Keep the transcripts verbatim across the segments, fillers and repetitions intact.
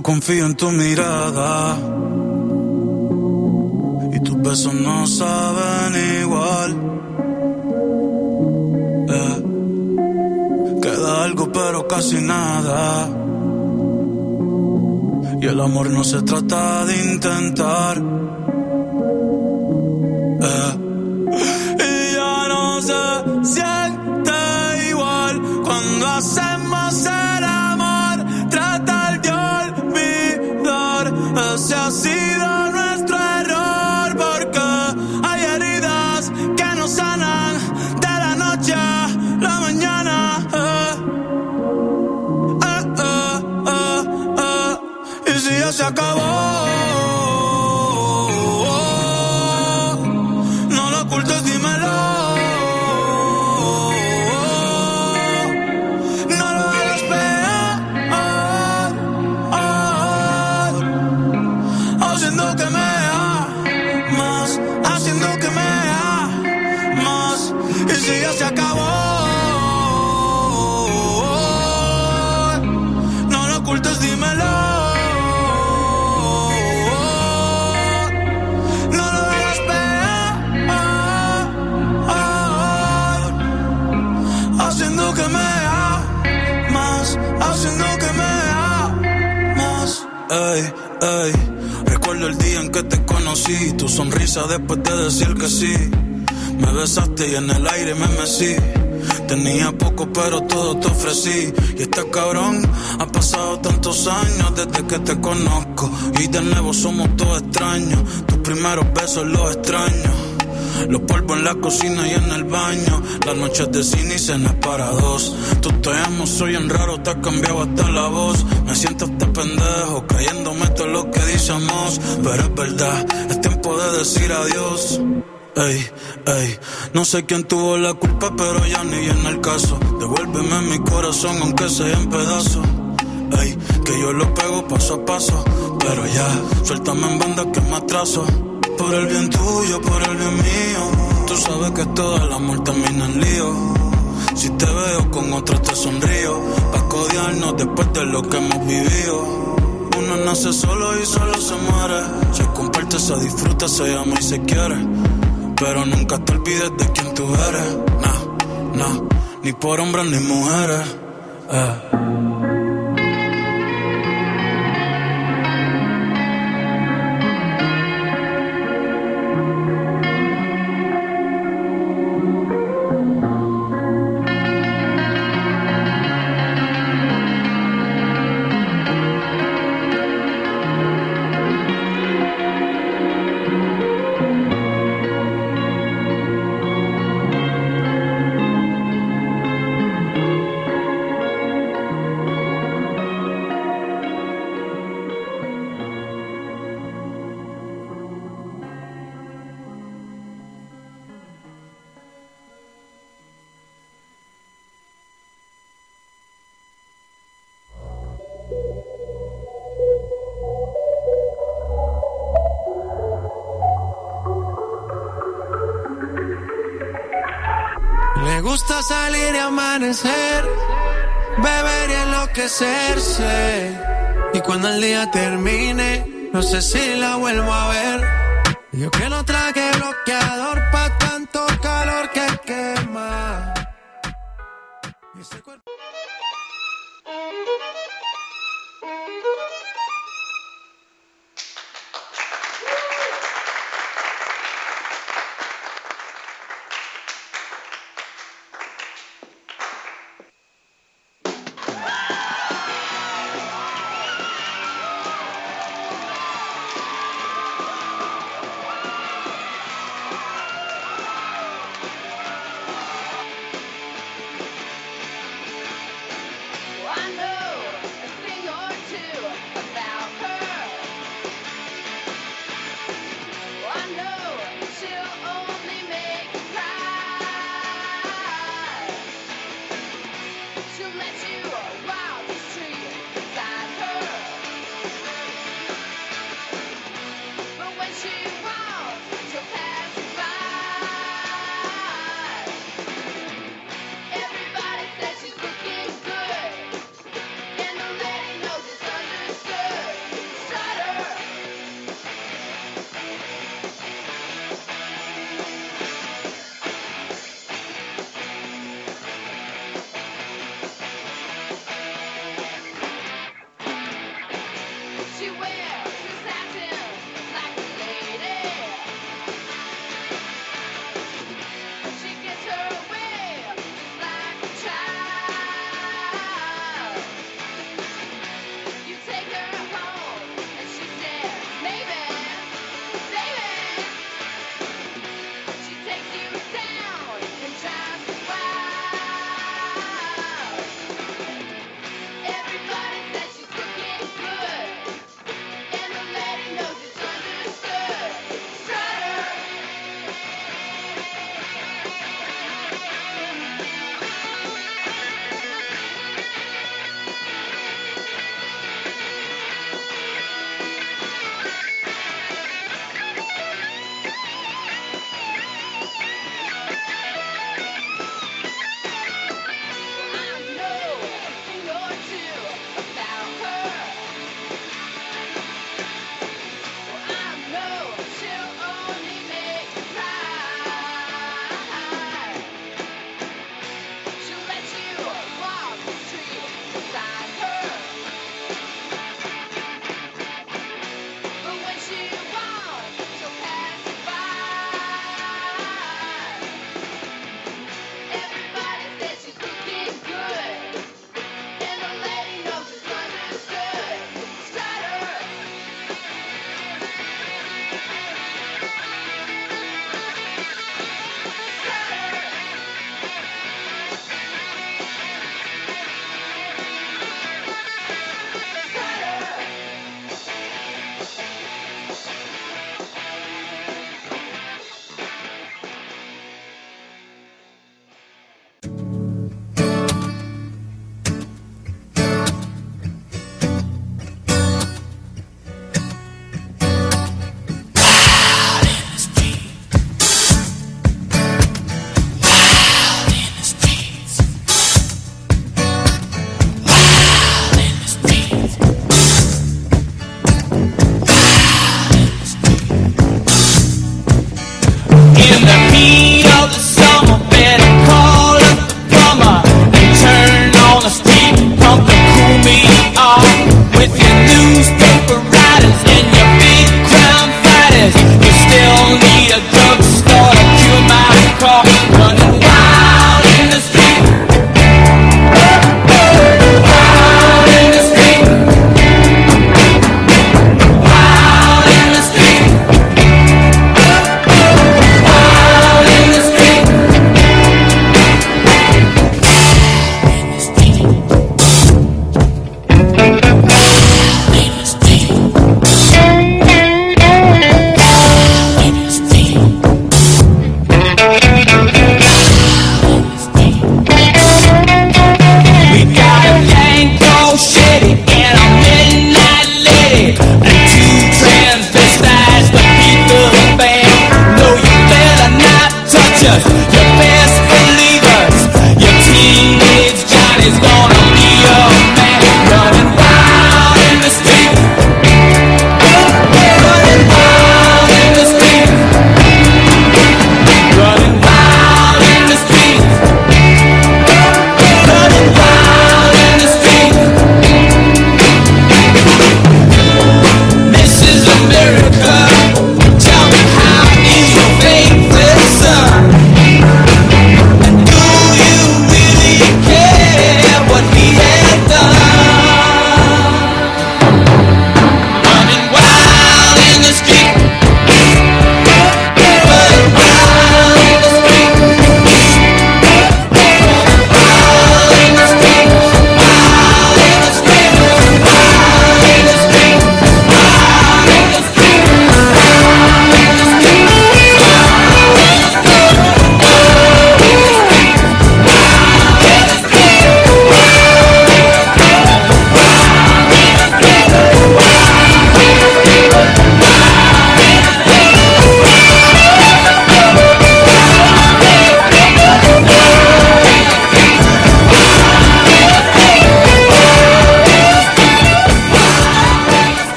Poco confío en tu mirada y tus besos no saben igual. Eh, queda algo pero casi nada. Y el amor no se trata de intentar. Eh, y ya no se siente igual cuando hacemos el amor. Tratar de olvidar, ese ha sido nuestro error, porque hay heridas que no sanan de la noche a la mañana. Eh, eh, eh, eh, eh. Y si ya se acabó, no lo ocultes, dímelo. Ya se acabó, no lo ocultes, dímelo. No lo hagas peor, haciendo que me amas, haciendo que me amas. Ey, ey, recuerdo el día en que te conocí, tu sonrisa después de decir que sí. Me besaste y en el aire me mecí. Tenía poco pero todo te ofrecí. Y este cabrón, ha pasado tantos años desde que te conozco. Y de nuevo somos todos extraños. Tus primeros besos los extraño. Los polvos en la cocina y en el baño. Las noches de cine y cenas para dos. Tú te amo, soy en raro, te has cambiado hasta la voz. Me siento hasta pendejo, creyéndome todo lo que decíamos. Pero es verdad, es tiempo de decir adiós. Ey, ey, no sé quién tuvo la culpa, pero ya ni en el caso. Devuélveme mi corazón aunque sea en pedazos. Ey, que yo lo pego paso a paso. Pero ya, suéltame en banda que me atraso. Por el bien tuyo, por el bien mío. Tú sabes que todo el amor termina en lío. Si te veo con otro te sonrío. Pa' codiarnos después de lo que hemos vivido. Uno nace solo y solo se muere. Se comparte, se disfruta, se ama y se quiere. Pero nunca te olvides de quién tú eres. Nah, nah, ni por hombres ni mujeres. Eh. Me gusta salir y amanecer, beber y enloquecerse. Y cuando el día termine, no sé si la vuelvo a ver. Yo que no traje bloqueador pa' tanto calor que quema. Y ese cuerpo... I know a thing or two about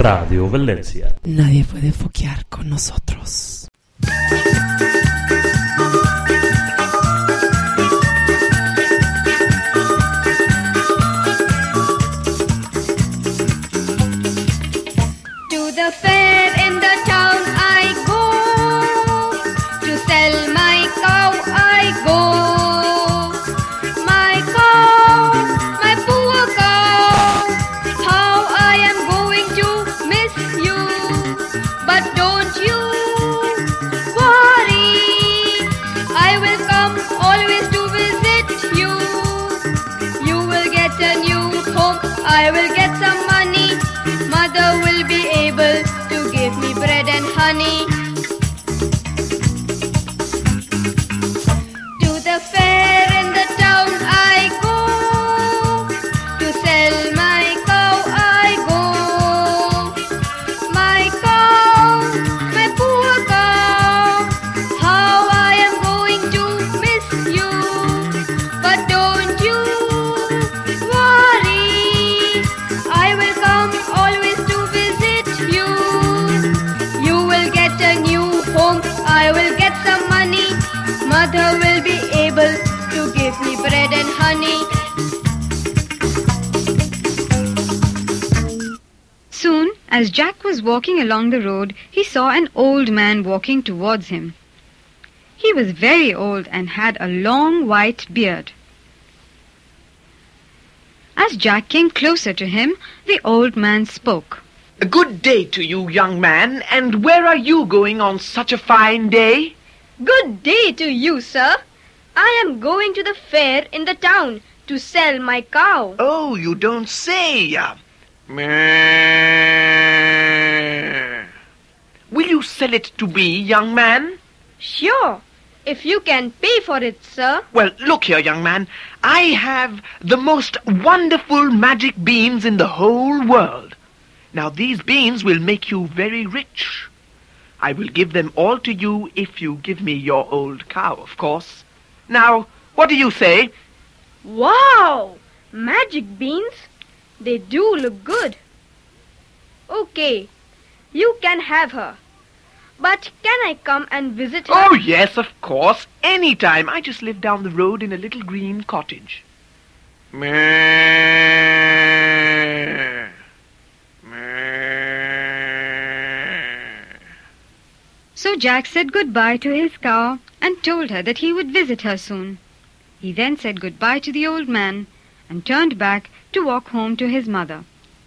Radio Valencia. Nadie puede foquear con nosotros. To the fair in the town I go, to sell my cow I go. My cow, my poor cow, how I am going to miss you. But don't you worry, I will come always to visit you. You will get a new home, I will get some money. Mother will be able to give me bread and honey. To the fair in the town I go, to sell my cow I go. My cow, my poor cow, how I am going to miss you. But don't you worry, I will come always to visit you. You will get a new home, I will get some money. Mother will be able to give me bread and honey. Soon, as Jack was walking along the road, he saw an old man walking towards him. He was very old and had a long white beard. As Jack came closer to him, the old man spoke. Good day to you, young man, and where are you going on such a fine day? Good day to you, sir. I am going to the fair in the town to sell my cow. Oh, you don't say. Meh. Will you sell it to me, young man? Sure, if you can pay for it, sir. Well, look here, young man. I have the most wonderful magic beans in the whole world. Now, these beans will make you very rich. I will give them all to you if you give me your old cow, of course. Now, what do you say? Wow! Magic beans? They do look good. Okay, you can have her. But can I come and visit her? Oh, yes, of course. Anytime. I just live down the road in a little green cottage. Meh. So Jack said goodbye to his cow and told her that he would visit her soon. He then said goodbye to the old man and turned back to walk home to his mother.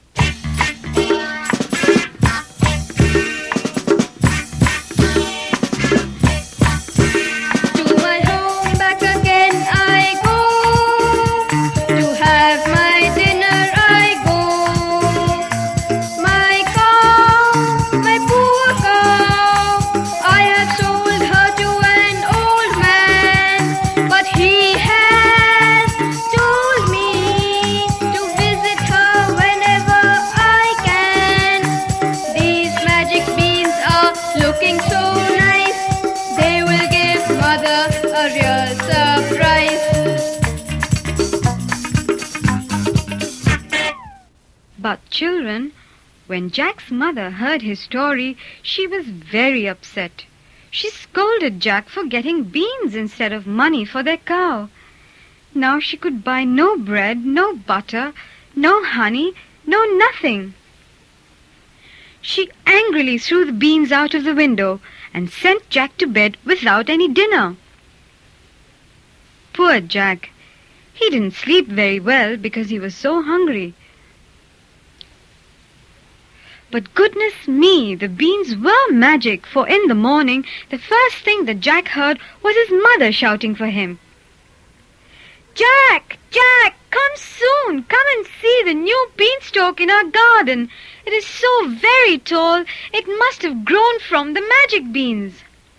But children, when Jack's mother heard his story, she was very upset. She scolded Jack for getting beans instead of money for their cow. Now she could buy no bread, no butter, no honey, no nothing. She angrily threw the beans out of the window and sent Jack to bed without any dinner. Poor Jack! He didn't sleep very well because he was so hungry. But goodness me, the beans were magic, for in the morning, the first thing that Jack heard was his mother shouting for him. Jack! Jack! Come soon! Come and see the new beanstalk in our garden. It is so very tall, it must have grown from the magic beans.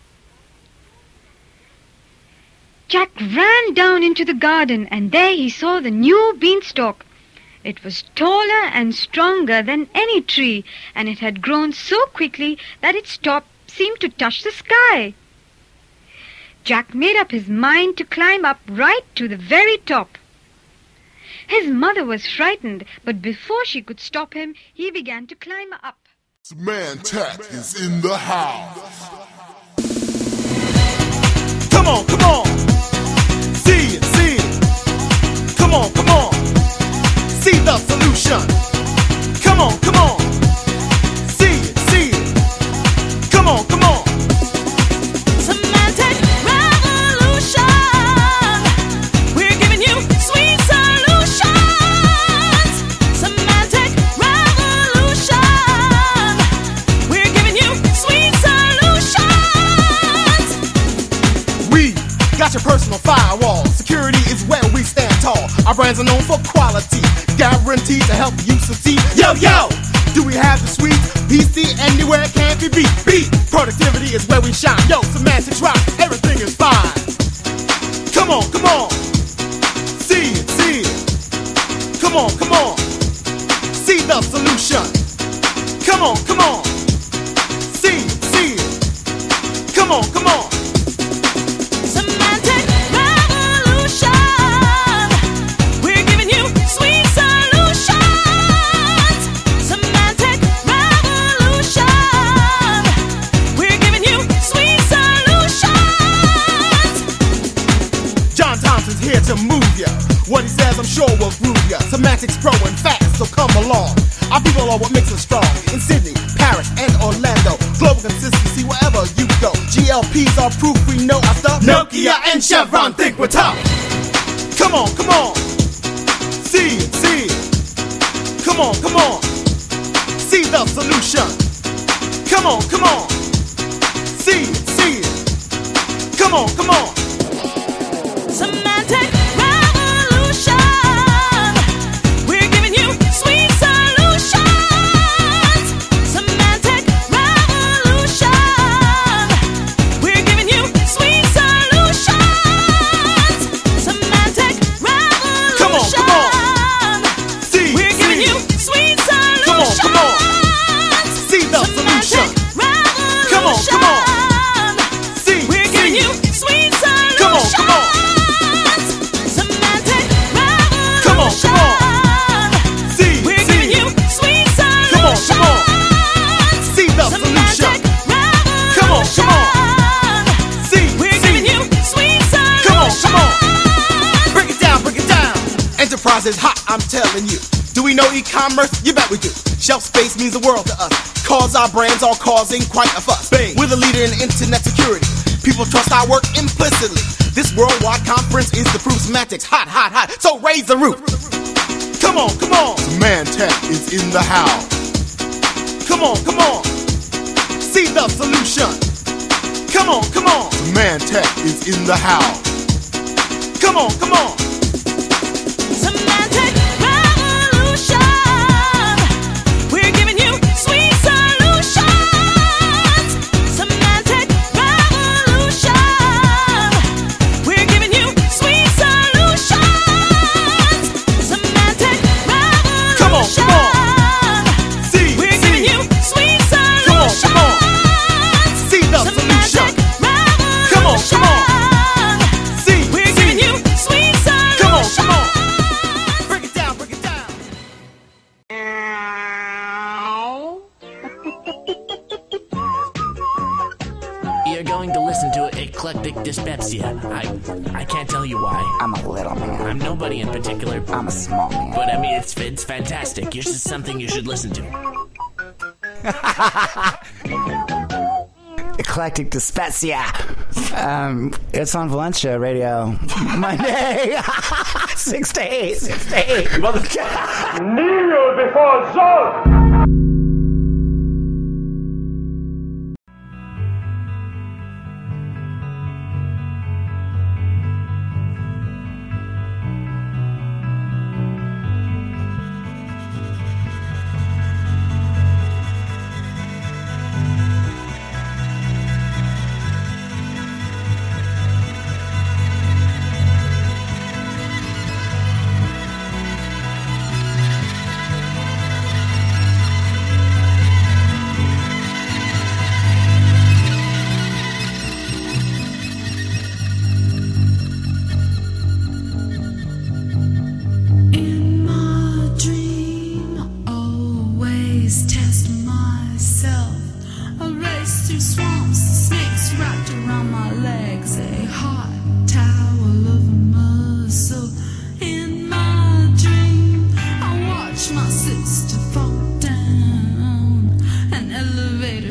Jack ran down into the garden, and there he saw the new beanstalk. It was taller and stronger than any tree, and it had grown so quickly that its top seemed to touch the sky. Jack made up his mind to climb up right to the very top. His mother was frightened, but before she could stop him, he began to climb up. Symantec is in the house. Come on, come on. See it, see it. Come on, come on. See the solution. Come on, come on. See it, see it. Come on, come on. Symantec revolution. We're giving you sweet solutions. Symantec revolution. We're giving you sweet solutions. We got your personal firewall. Security is where we stand tall. Our brands are known for quality, guaranteed to help you succeed. Yo, yo! Do we have the sweet P C anywhere it can't be beat? Beat! Productivity is where we shine. Yo, semantics rock, everything is fine. Come on, come on. See it, see it. Come on, come on. See the solution. Come on, come on. See it, see it. Come on, come on. Symantec revolution. We're giving you sweet solutions. Symantec revolution. We're giving you sweet solutions. John Thompson's here to move ya. What he says, I'm sure will groove ya. Semantics growing fast, so come along. Our people are what makes us strong. In Sydney, Paris, and Orlando. Global consistency wherever you go. G L Ps are proof we know our stuff. Nokia and Chevron think we're tough. Come on, come on. See it, see it. Come on, come on. See the solution. Come on, come on. See it, see it. Come on, come on. Symantec revolution. We're giving you sweet solutions. Symantec revolution. We're giving you sweet solutions. Symantec revolution. Come on, come on. See, We're see giving it. you sweet Come on, solutions. come on. See the solution. Come on, come on. See, We're see giving it. you sweet solutions. Come on, come on. Symantec Come on, come on. revolution. See, We're see giving it. you sweet Come on, come on. solutions. See the solution. Symantec Come on, come on. revolution. See, We're see giving it. you sweet Come on, come on. solutions. Break it down, break it down. Enterprise is hot, I'm telling you. Do we know e-commerce? You bet we do. Shelf space means the world to us. Cause our brands are causing quite a fuss. Bang. We're the leader in internet security. People trust our work implicitly. This worldwide conference is the proof. Semantics hot, hot, hot. So raise the roof. Come on, come on. Symantec is in the house. Come on, come on. See the solution. Come on, come on. Symantec is in the house. Come on, come on. Symantec revolution. We're giving you sweet solutions. Symantec revolution. We're giving you sweet solutions. Symantec revolution. Come on, come on. See, We're see giving it. you sweet Come on, solutions. come on. See the solution. Symantec Come on, come on. revolution. See, We're see giving it. you sweet Come on, come on. solutions. Break it down, break it down. You're going to listen to Eclectic Dyspepsia. I I can't tell you why. I'm a little man. I'm nobody in particular, I'm a small man. but I mean, it's it's fantastic. It's just something you should listen to. Eclectic Dyspepsia. Um, it's on Valencia Radio. Monday. Six to eight. Six to eight. Kneel before Zod.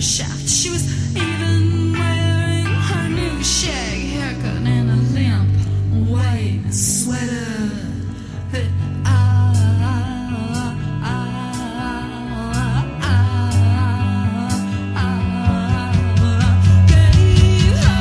shaft. She was even wearing her new shag haircut and a limp white sweater that I, I, I, I, I gave her.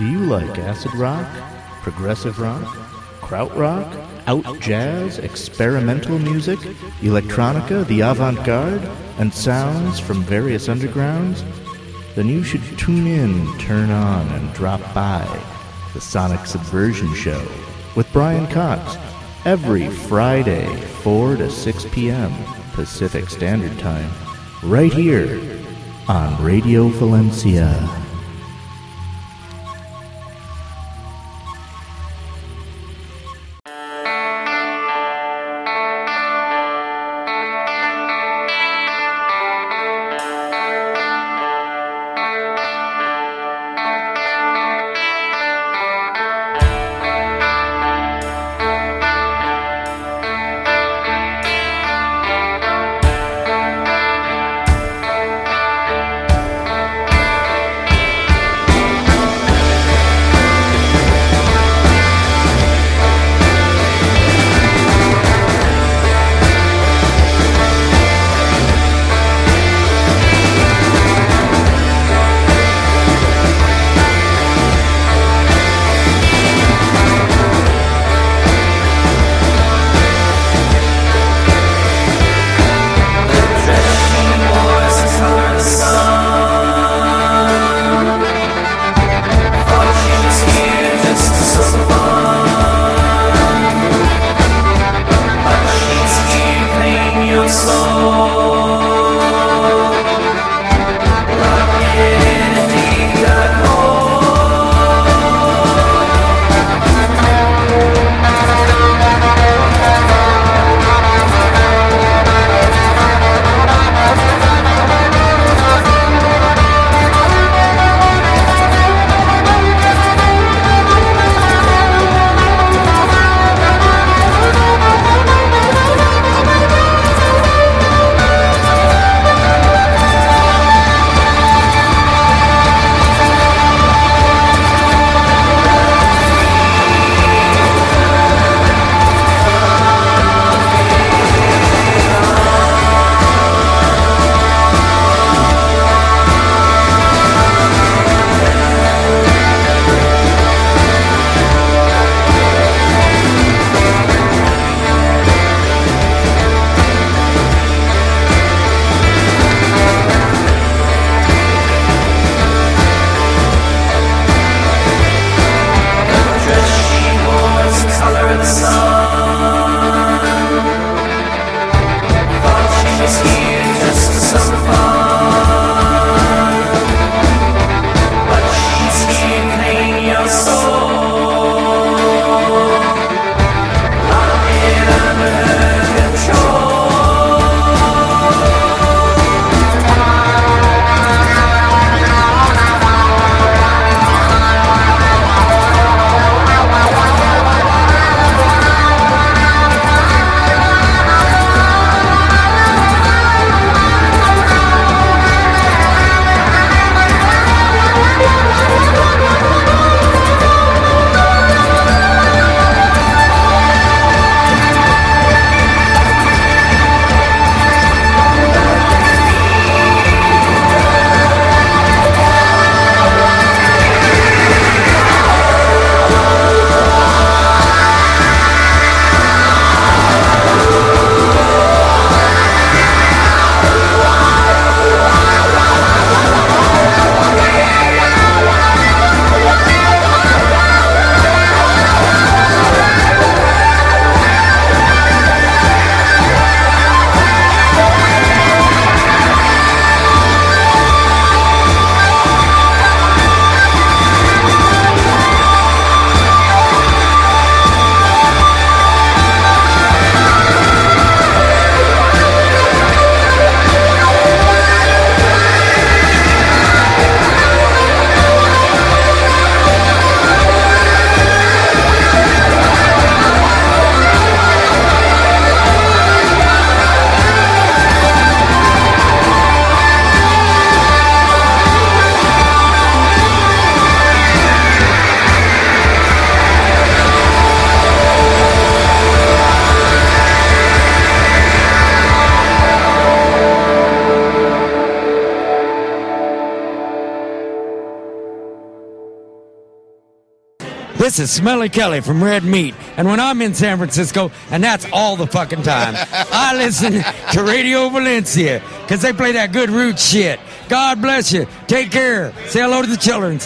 Do you like acid rock, progressive rock, krautrock, out jazz, experimental music, electronica, the avant-garde, and sounds from various undergrounds? Then you should tune in, turn on, and drop by the Sonic Subversion Show with Brian Cox every Friday, four to six p.m. Pacific Standard Time, right here on Radio Valencia. This is Smelly Kelly from Red Meat. And when I'm in San Francisco, and that's all the fucking time, I listen to Radio Valencia because they play that good root shit. God bless you. Take care. Say hello to the children.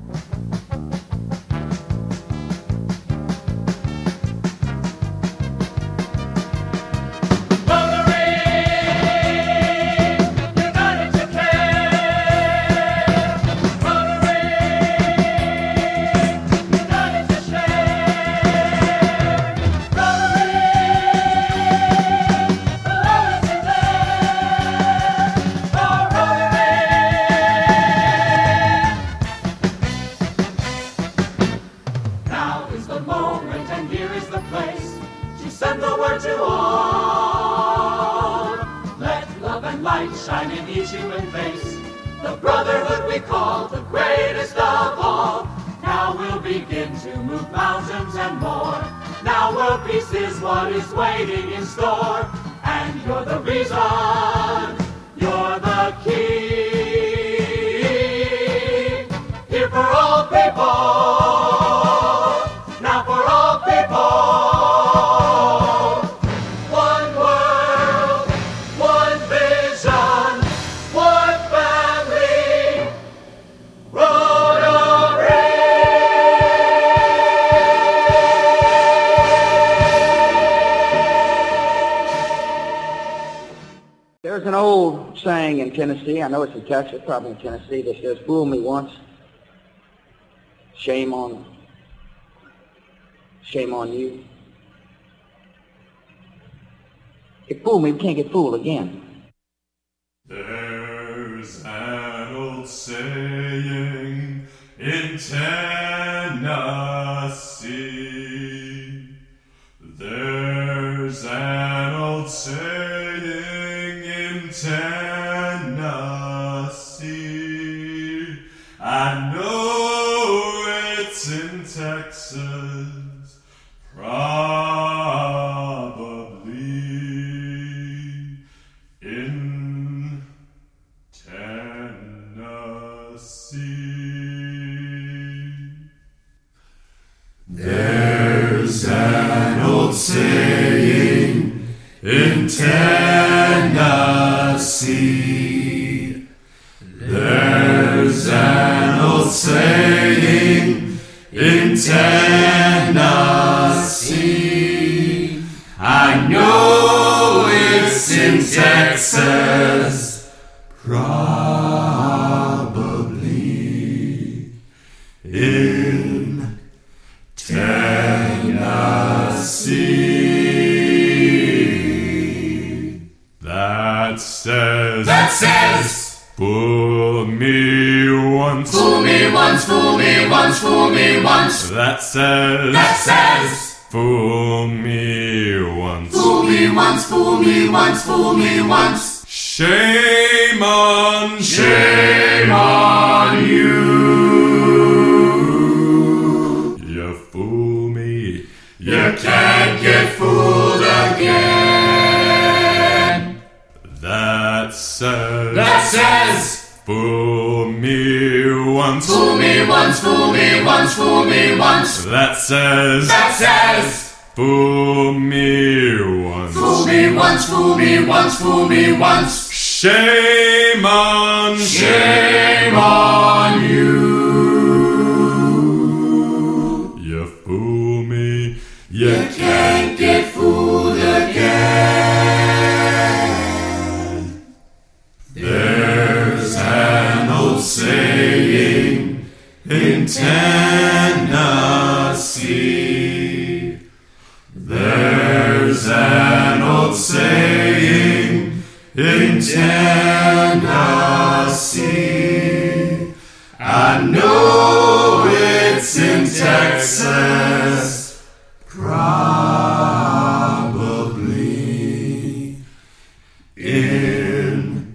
saying in Tennessee, I know it's in Texas, probably in Tennessee, that says, fool me once, shame on, shame on you. If fool me, we can't get fooled again. There's an old saying in Tennessee. There's an old saying in Tennessee. I know it's in Texas, probably in Tennessee. There's an old saying in Tennessee. There's an old saying in Tennessee. I know it's in Texas, probably in Tennessee. That says, that says, fool me once, fool me once, fool me once, fool me once. That says, that says, fool me once, fool me once, fool me once, fool me once. Shame on, shame on you. You fool me, you can't get fooled again. That says, that says, fool me once, fool me once, fool me once, fool me once. That says, that says, fool me once, fool me once, fool me once, fool me once. Shame on, shame on you. You fool me, you can't get fooled again. There's an old saying in Tennessee. There's an old saying in Tennessee. I know it's in Texas, probably in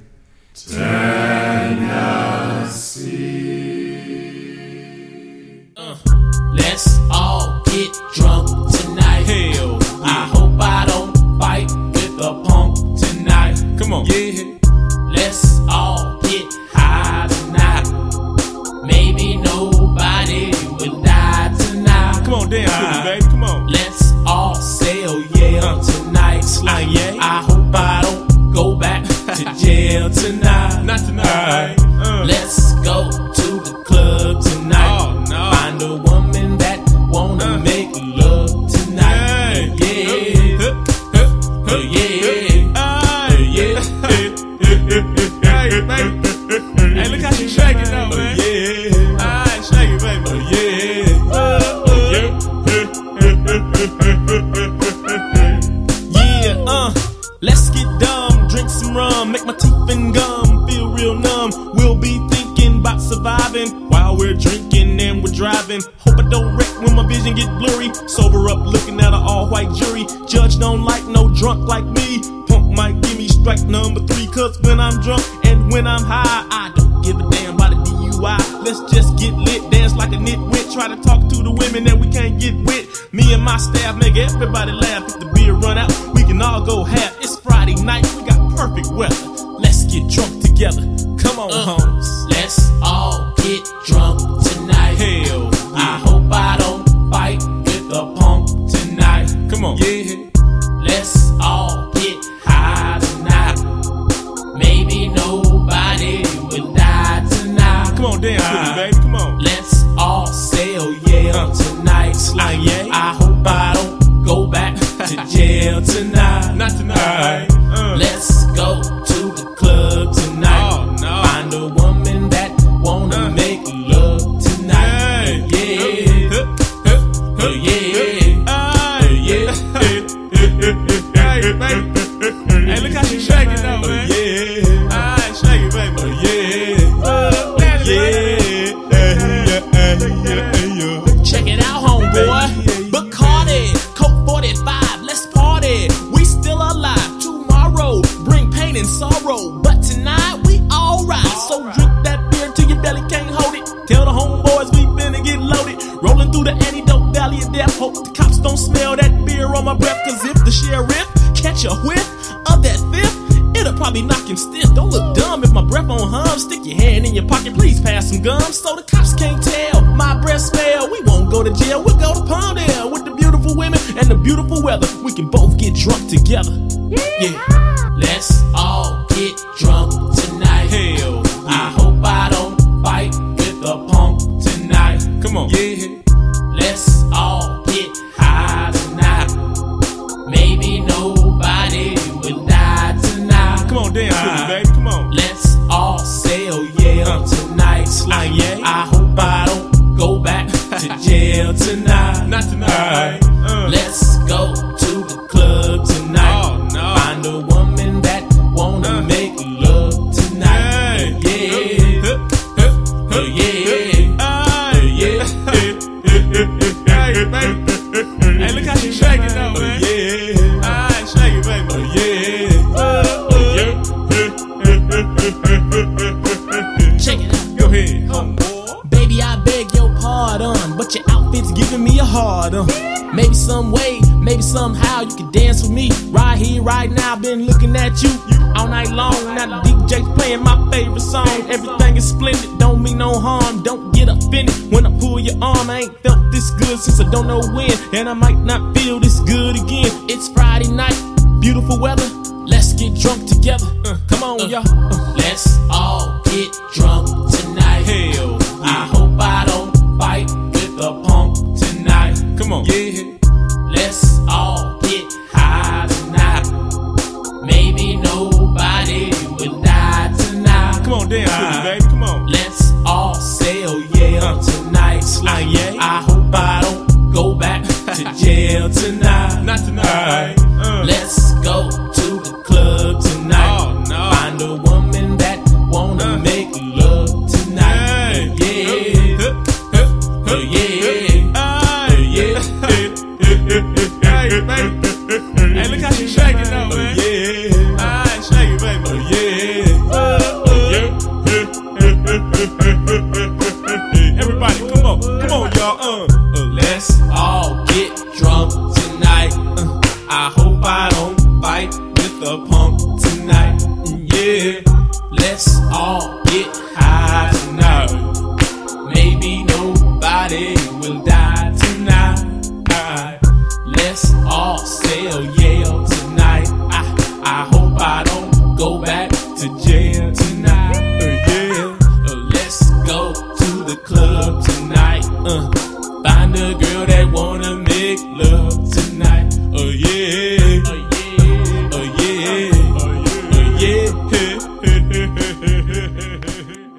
Tennessee. Uh. fury. Sober up looking at an all-white jury. Judge don't like no drunk like me. Punk might give me strike number three. Cause when I'm drunk and when I'm high, I don't give a damn about a D U I. Let's just get lit, dance like a nitwit. Try to talk to the women that we can't get with. Me and my staff make everybody laugh. If the beer run out, we can all go half. It's Friday night, we got perfect weather. Let's get drunk together. Come on, uh, homes. Let's all get drunk tonight. Hell, yeah. I hope I don't fight with a punk tonight. Come on. Yeah. Let's all get high tonight. Maybe nobody will die tonight. Come on, dance with me, baby. Come on. Let's all sail, yeah, uh, tonight. Like, yeah. I hope I don't go back to jail tonight. Not tonight. Uh, Let's go to the club tonight. Oh, no. Find a woman that wanna uh, make love tonight. Hey. Yeah. Uh, yeah. Uh, yeah. Hey, baby. Hey, look how she shake it though, man. Yeah. Alright, shake it, baby. Yeah. Uh, yeah. Check it out, homeboy. Bacardi, Coke forty-five, let's party. We still alive. Tomorrow bring pain and sorrow, but tonight we alright. So drink that beer till your belly can't hold it. Tell the homeboys we finna get loaded. Rolling through the antidote valley of death. Hope the cops don't smell that beer on my breath. Cause if the sheriff catch a whiff of that fifth, it'll probably knock him stiff. Don't look dumb if my breath on hum. Stick your hand in your pocket, please pass some gum. So the cops can't tell my breath smell. We won't go to jail, we'll go to Palmdale. With the beautiful women and the beautiful weather, we can both get drunk together. Yeah. Let's all get drunk tonight. Hell, yeah. I hope I don't fight with a punk tonight. Come on. Yeah. Let's all get high tonight. Maybe nobody will die tonight. Come on, dance with me, baby. Come on. Let's all sail, yeah, uh, tonight. Like, yeah. I hope I don't go back to jail tonight. Not tonight. Uh. Let's go to the club tonight. Oh, no. Find a woman that wanna uh. make love tonight. Hey. Yeah. Uh, yeah. Uh, yeah. Hey, baby. Hey, look how she shake it though, man. Yeah. Alright, shake it, baby. Yeah. Check it out. Go ahead, homeboy. Baby, I beg your pardon, but your outfit's giving me a hard on. Maybe some way, maybe somehow you can dance with me. Right here, right now, been looking at you all night long. Now the D J's playing my favorite song. Everything is splendid, don't mean no harm. Don't get offended when I pull your arm. I ain't felt this good since I don't know when, and I might not feel this good again. It's Friday night, beautiful weather. Let's get drunk together. Uh, come on, uh, y'all. Uh, let's all get drunk tonight. Hell, yeah. I hope I don't fight with a punk tonight. Come on. Yeah. Let's all get high tonight. Maybe nobody will die tonight. Come on, dance with me, baby. Come on. Let's all sail, yeah, uh, tonight. Like, yeah. I hope I don't go back to jail tonight. Not tonight. Uh, Let's go to the club tonight. Oh, no. Find a woman that wanna uh, make love tonight. Hey. Yeah. Uh, yeah. Uh, yeah. Hey, baby. Hey, look how she shake it though, man. Yeah. Alright, shake it, baby. Yeah. Everybody, come on. Come on, y'all. Uh, uh. Let's all get drunk tonight. Uh, I hope I don't fight with a punk tonight. Yeah. Let's all get high tonight. Maybe nobody will die tonight. Let's all sail, yeah, tonight. I, I hope I don't go back to jail tonight. Uh, yeah. Uh, let's go to the club tonight. Uh, find a girl that wanna make love tonight. Oh yeah. Oh yeah. Oh yeah. Oh yeah. Oh yeah.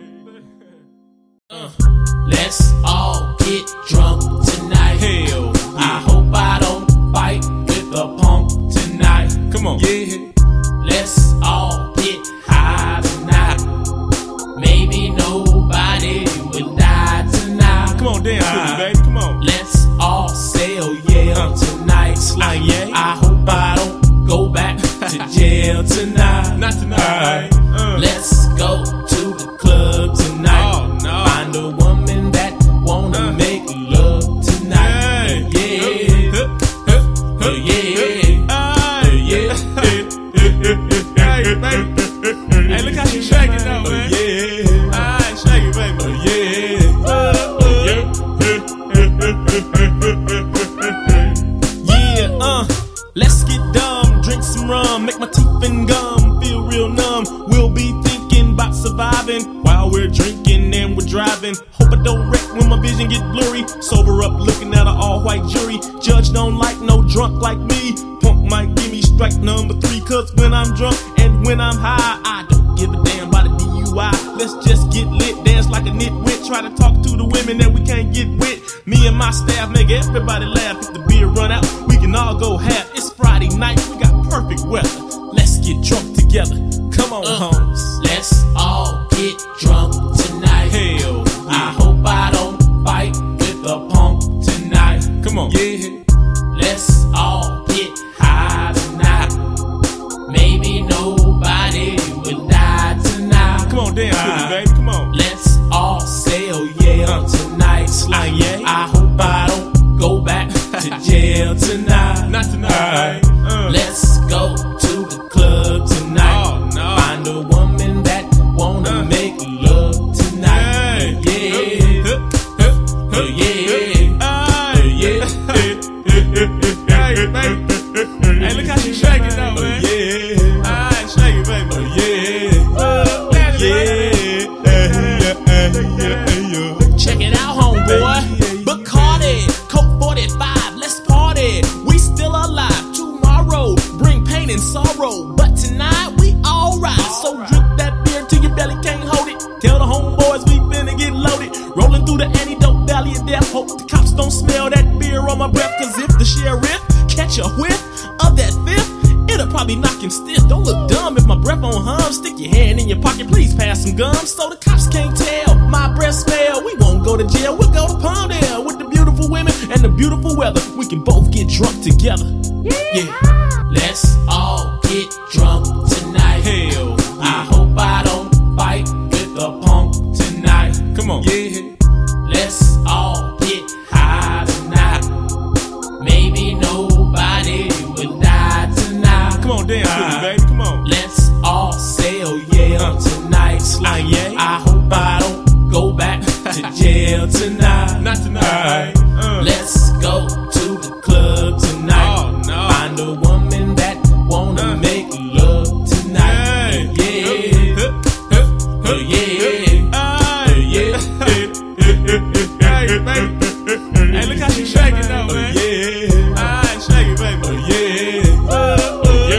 driving. Hope I don't wreck when my vision get blurry. Sober up looking at an all-white jury. Judge don't like no drunk like me. Punk might give me strike number three. Cause when I'm drunk and when I'm high, I don't give a damn about a D U I. Let's just get lit, dance like a nitwit. Try to talk to the women that we can't get with. Me and my staff make everybody laugh. If the beer run out, we can all go half. It's Friday night, we got perfect weather. Let's get drunk together. Come on, uh, homes. Let's all get drunk tonight. Hell, yeah. I hope I don't fight with a punk tonight. Come on. Yeah. Let's all get high tonight. Maybe nobody will die tonight. Come on, dance with me, baby. Come on. Let's all sail, yeah, uh, tonight. Uh, yeah. I hope I don't go back to jail tonight. Not tonight. Uh, Let's go to the club tonight. Oh, no. Find a woman that wanna uh, make love tonight. Hey. Yeah. Uh, yeah. Uh, yeah. Hey, baby. Hey, look how she shaking though, man. Uh, yeah. Alright, shake it, baby. Uh, yeah. Uh, yeah. Check it out, homeboy. Bacardi, Coke forty-five, let's party. We still alive. Tomorrow bring pain and sorrow, but tonight we alright. So drink that beer till your belly can't hold it. Tell the homeboys we finna get loaded. Rolling through the antidote valley of death. Hope the cops don't smell that beer on my breath. Cause if the sheriff catch a whiff of that fifth, it'll probably knock him stiff. Don't look dumb if my breath on hum. Stick your hand in your pocket, please pass some gum. So the cops can't tell my breath smell. We won't go to jail, we'll go to Palmdale. With the beautiful women and the beautiful weather, we can both get drunk together. Yeah, yeah. Let's all get drunk tonight. Hell, yeah. I hope I don't fight with a punk tonight. Come on. Yeah. Let's all get high tonight. Maybe nobody will die tonight. Come on, dance with me, baby. Come on. Let's all sail, yeah, uh, tonight. Uh, yeah. I hope I don't go back to jail tonight. Not tonight. Uh, Let's go to the club tonight. Oh, no. Find a woman that wanna uh, make love tonight. Hey. Yeah. Uh, uh, yeah. Uh, yeah. Hey, baby. Hey, look how she shaking though, uh, man. Yeah. Alright, shake it, baby. Uh, yeah. Uh,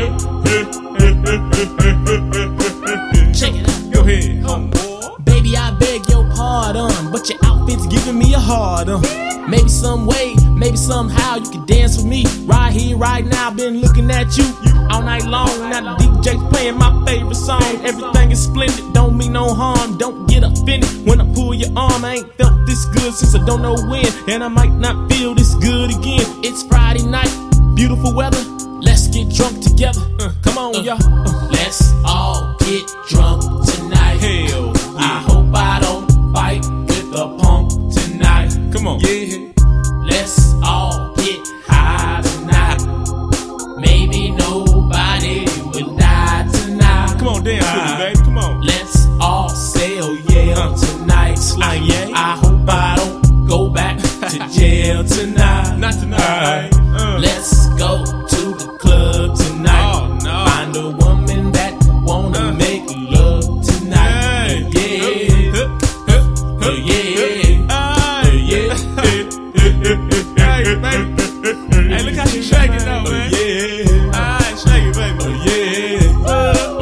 uh, Check it out. Go ahead, homeboy. Baby, I beg your pardon, but your outfit's giving me a hard on. Maybe some way, maybe somehow you can dance with me. Right here, right now, been looking at you all night long. Now the D J's playing my favorite song. Everything is splendid, don't mean no harm. Don't get offended when I pull your arm. I ain't felt this good since I don't know when, and I might not feel this good again. It's Friday night, beautiful weather. Let's get drunk together. Uh, come on, uh, y'all. Uh, let's all get drunk tonight. Hell, yeah. I hope I don't fight with a punk tonight. Come on. Yeah. Let's all get high tonight. Maybe nobody will die tonight. Come on, dance with me, baby. Come on. Let's all sail, yeah, uh, tonight. Uh, yeah. I hope I don't go back to jail tonight. Not tonight. Uh, Let's go to the club tonight. Oh, no. Find a woman that wanna uh, make love tonight. Hey. Yeah. Uh, yeah. Uh, yeah. Hey, baby. Hey, look how she shaking though, man. Yeah. Alright, shake it, baby. Yeah. Uh,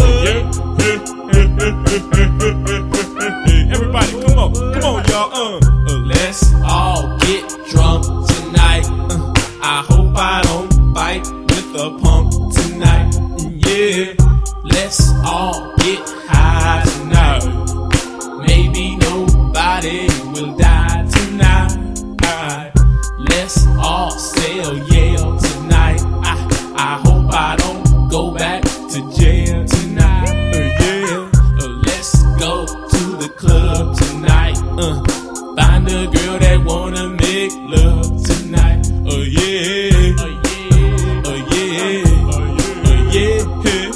yeah. Everybody, come on. Come on, y'all. Uh, uh. Let's all get drunk tonight. Uh, I hope I don't fight with a punk tonight. Yeah. Let's all get high tonight. Maybe nobody will die tonight. Let's all sail, yeah, tonight. I, I hope I don't go back to jail tonight. Uh, yeah. Uh, let's go to the club tonight. Uh, find a girl that wanna make love tonight. Oh uh, yeah. Oh uh, yeah. Oh uh, yeah. Oh uh, yeah.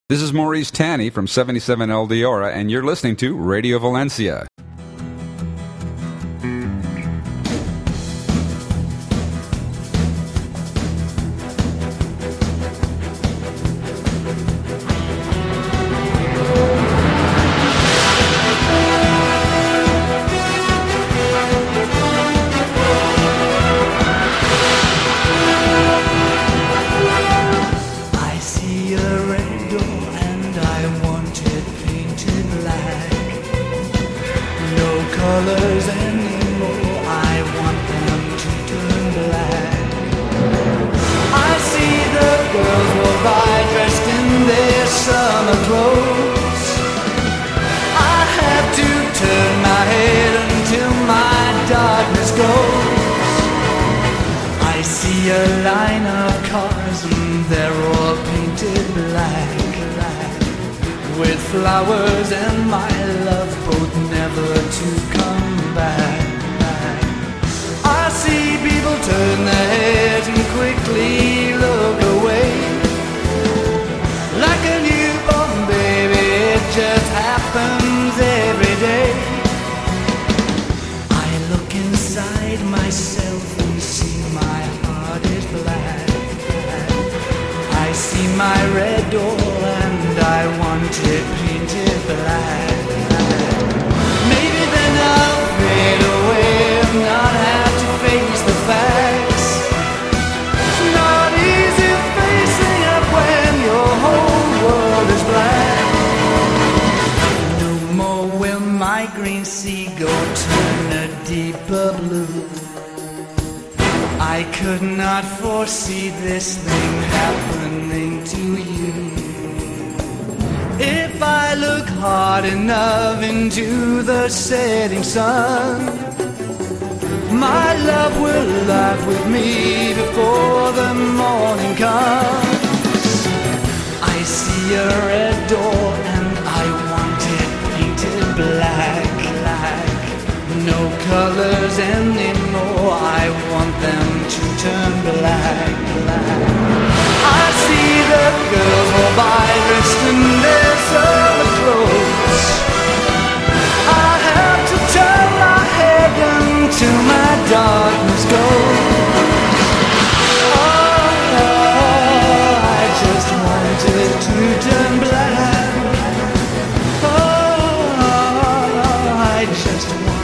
This is Maurice Tanny from seventy-seven El Diora, and you're listening to Radio Valencia. Flowers and my love both never to come back. I see people turn their heads and quickly look away. Like a newborn baby, it just happens every day. I look inside myself and see my heart is black. I see my red door and I want it painted black. Maybe then I'll fade away and not have to face the facts. It's not easy facing up when your whole world is black. No more will my green seagull turn a deeper blue. I could not foresee this thing happening to you. If I look hard enough into the setting sun, my love will laugh with me before the morning comes. I see a red door and I want it painted black, black. No colors anymore, I want them to turn black, black. I see the girls go by dressed in their summer clothes. I have to turn my head until my darkness goes. Oh, I just wanted to turn black. Oh, I just wanted